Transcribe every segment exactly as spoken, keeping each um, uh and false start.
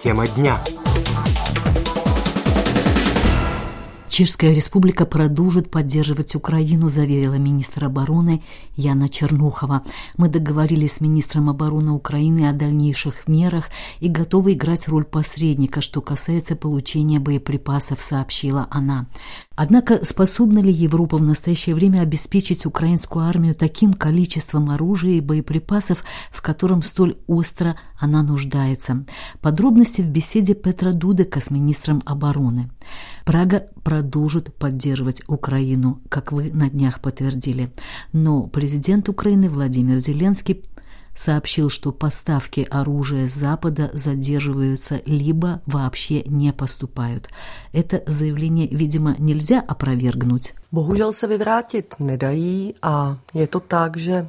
Тема дня. Чешская республика продолжит поддерживать Украину, заверила министр обороны Яна Чернухова. Мы договорились с министром обороны Украины о дальнейших мерах и готовы играть роль посредника, что касается получения боеприпасов, сообщила она. Однако способна ли Европа в настоящее время обеспечить украинскую армию таким количеством оружия и боеприпасов, в котором столь остро она нуждается? Подробности в беседе Петра Дудека с министром обороны. Прага продолжит поддерживать Украину, как вы на днях подтвердили. Но президент Украины Владимир Зеленский сообщил, что поставки оружия с Запада задерживаются либо вообще не поступают. Это заявление, видимо, нельзя опровергнуть. Bohužel se vyvrátit nedají a je to tak, že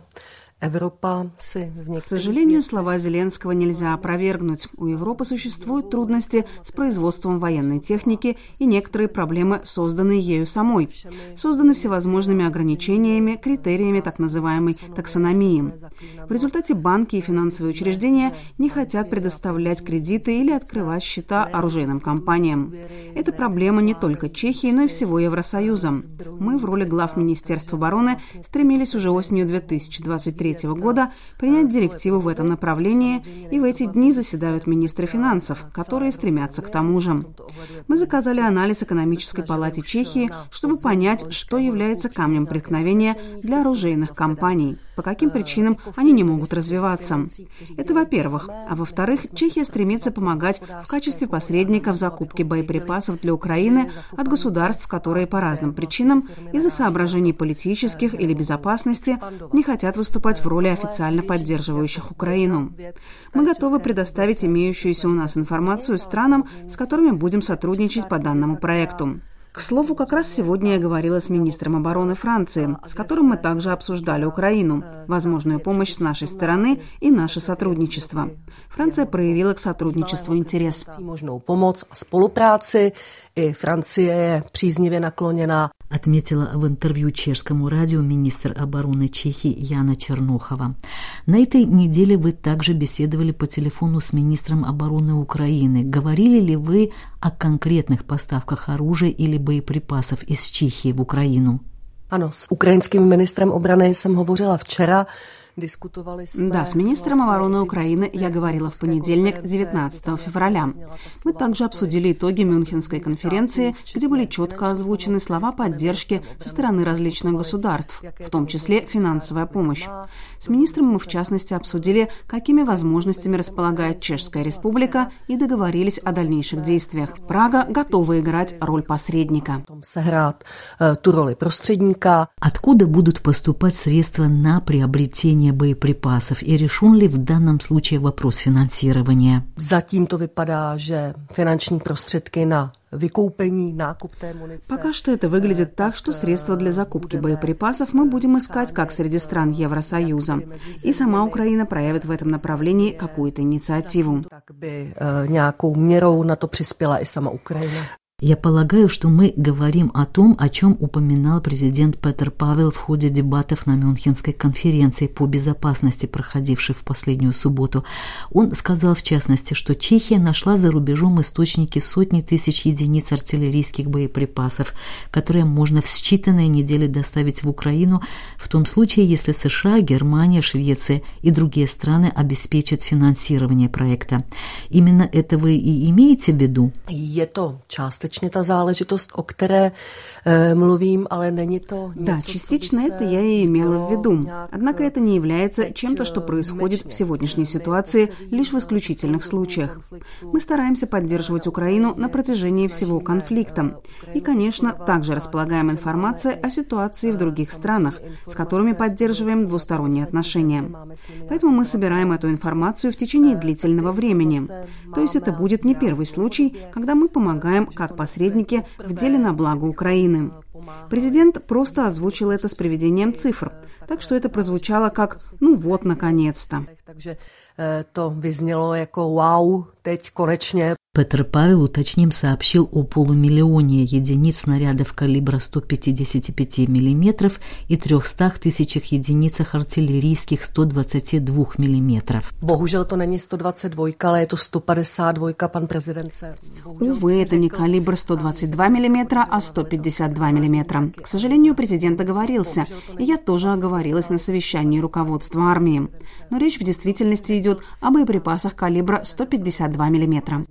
К сожалению, слова Зеленского нельзя опровергнуть. У Европы существуют трудности с производством военной техники и некоторые проблемы, созданные ею самой. Созданы всевозможными ограничениями, критериями так называемой таксономии. В результате банки и финансовые учреждения не хотят предоставлять кредиты или открывать счета оружейным компаниям. Это проблема не только Чехии, но и всего Евросоюза. Мы в роли глав Министерства обороны стремились уже осенью две тысячи двадцать третьего года принять директиву в этом направлении, и в эти дни заседают министры финансов, которые стремятся к тому же. Мы заказали анализ экономической палате Чехии, чтобы понять, что является камнем преткновения для оружейных компаний, по каким причинам они не могут развиваться. Это во-первых. А во-вторых, Чехия стремится помогать в качестве посредника в закупке боеприпасов для Украины от государств, которые по разным причинам из-за соображений политических или безопасности не хотят выступать в роли официально поддерживающих Украину. Мы готовы предоставить имеющуюся у нас информацию странам, с которыми будем сотрудничать по данному проекту. К слову, как раз сегодня я говорила с министром обороны Франции, с которым мы также обсуждали Украину, возможную помощь с нашей стороны и наше сотрудничество. Франция проявила к сотрудничеству интерес. Možnou pomoc a spolupráci, и Франция příznivě nakloněná. Отметила в интервью чешскому радио министр обороны Чехии Яна Чернухова. На этой неделе вы также беседовали по телефону с министром обороны Украины. Говорили ли вы о конкретных поставках оружия или боеприпасов из Чехии в Украину? Ano, s ukrajinským ministrem obrany jsem hovořila včera. Да, с министром обороны Украины я говорила в понедельник, девятнадцатого февраля. Мы также обсудили итоги Мюнхенской конференции, где были четко озвучены слова поддержки со стороны различных государств, в том числе финансовая помощь. С министром мы, в частности, обсудили, какими возможностями располагает Чешская республика, и договорились о дальнейших действиях. Прага готова играть роль посредника. Откуда будут поступать средства на приобретение боеприпасов, и решен ли в данном случае вопрос финансирования? Затím to vypadá, že finanční prostředky na vykoupení, nákup té munice. Пока что это выглядит так, что средства для закупки боеприпасов мы будем искать как среди стран Евросоюза. И сама Украина проявит в этом направлении какую-то инициативу. Tak by nějakou měrou na to přispěla i sama Ukrajina. Я полагаю, что мы говорим о том, о чем упоминал президент Петр Павел в ходе дебатов на Мюнхенской конференции по безопасности, проходившей в последнюю субботу. Он сказал, в частности, что Чехия нашла за рубежом источники сотни тысяч единиц артиллерийских боеприпасов, которые можно в считанные недели доставить в Украину, в том случае, если США, Германия, Швеция и другие страны обеспечат финансирование проекта. Именно это вы и имеете в виду? Je to částečně ta záležitost, o které e, mluvím, ale není to... Да, частично это я и имела в виду. Однако это не является чем-то, что происходит в сегодняшней ситуации лишь в исключительных случаях. Мы стараемся поддерживать Украину на протяжении всего конфликта. И, конечно, также располагаем информацией о ситуации в других странах, с которыми поддерживаем двусторонние отношения. Поэтому мы собираем эту информацию в течение длительного времени. То есть это будет не первый случай, когда мы помогаем как посредники в деле на благо Украины. Президент просто озвучил это с приведением цифр, так что это прозвучало как «ну вот, наконец-то». Takže to vyznělo jako wow, teď konečně. Петр Павел, уточним, сообщил о полумиллионе единиц снарядов калибра сто пятьдесят пять миллиметров и трехстах тысячах единицах артиллерийских сто двадцать два миллиметров. Bohužel to není сто двадцать два, ale je to сто пятьдесят два, пан президент. Увы, это не калибр сто двадцать два миллиметра, а сто пятьдесят два миллиметра. К сожалению, президент оговорился, и я тоже оговорилась на совещании руководства армии. Но речь в действительности идет о боеприпасах калибра сто пятьдесят два миллиметра.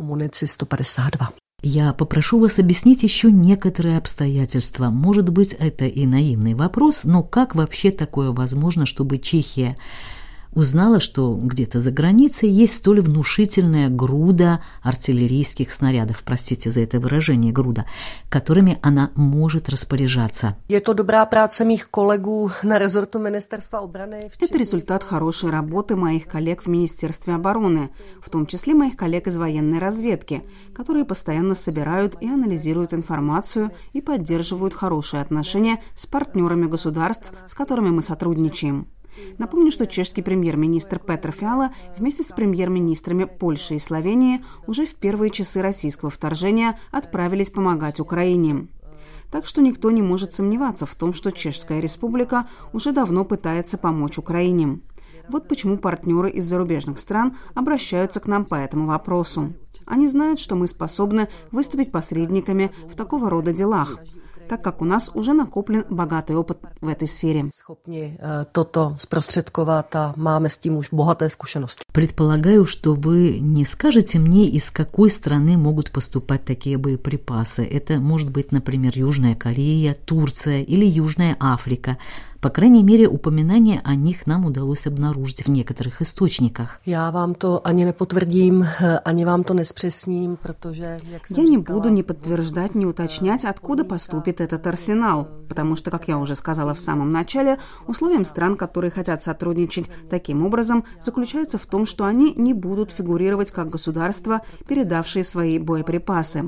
Я попрошу вас объяснить еще некоторые обстоятельства. Может быть, это и наивный вопрос, но как вообще такое возможно, чтобы Чехия узнала, что где-то за границей есть столь внушительная груда артиллерийских снарядов, простите за это выражение, груда, которыми она может распоряжаться? Это добрая праца моих коллегу на резорту Министерства обороны. Это результат хорошей работы моих коллег в Министерстве обороны, в том числе моих коллег из военной разведки, которые постоянно собирают и анализируют информацию и поддерживают хорошие отношения с партнерами государств, с которыми мы сотрудничаем. Напомню, что чешский премьер-министр Петр Фиала вместе с премьер-министрами Польши и Словении уже в первые часы российского вторжения отправились помогать Украине. Так что никто не может сомневаться в том, что Чешская Республика уже давно пытается помочь Украине. Вот почему партнеры из зарубежных стран обращаются к нам по этому вопросу. Они знают, что мы способны выступить посредниками в такого рода делах, так как у нас уже накоплен богатый опыт в этой сфере. Предполагаю, что вы не скажете мне, из какой страны могут поступать такие боеприпасы. Это может быть, например, Южная Корея, Турция или Южная Африка. По крайней мере, упоминания о них нам удалось обнаружить в некоторых источниках. Я вам то ani nepotvrдím, ani vám to nespřesním, protože, jak jsem Я не буду ни подтверждать, ни уточнять, откуда поступит этот арсенал, потому что, как я уже сказала в самом начале, условием стран, которые хотят сотрудничать таким образом, заключается в том, что они не будут фигурировать как государства, передавшие свои боеприпасы.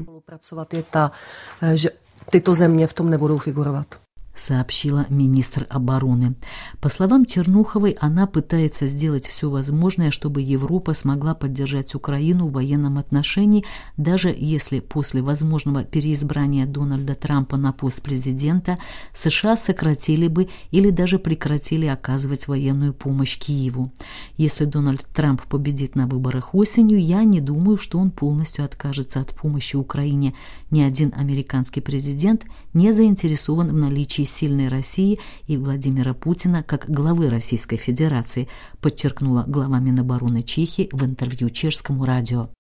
Tyto země v tom nebudou figurovat. Сообщила министр обороны. По словам Чернуховой, она пытается сделать все возможное, чтобы Европа смогла поддержать Украину в военном отношении, даже если после возможного переизбрания Дональда Трампа на пост президента США сократили бы или даже прекратили оказывать военную помощь Киеву. Если Дональд Трамп победит на выборах осенью, я не думаю, что он полностью откажется от помощи Украине. Ни один американский президент не заинтересован в наличии сильной России и Владимира Путина как главы Российской Федерации, подчеркнула глава Минобороны Чехии в интервью чешскому радио.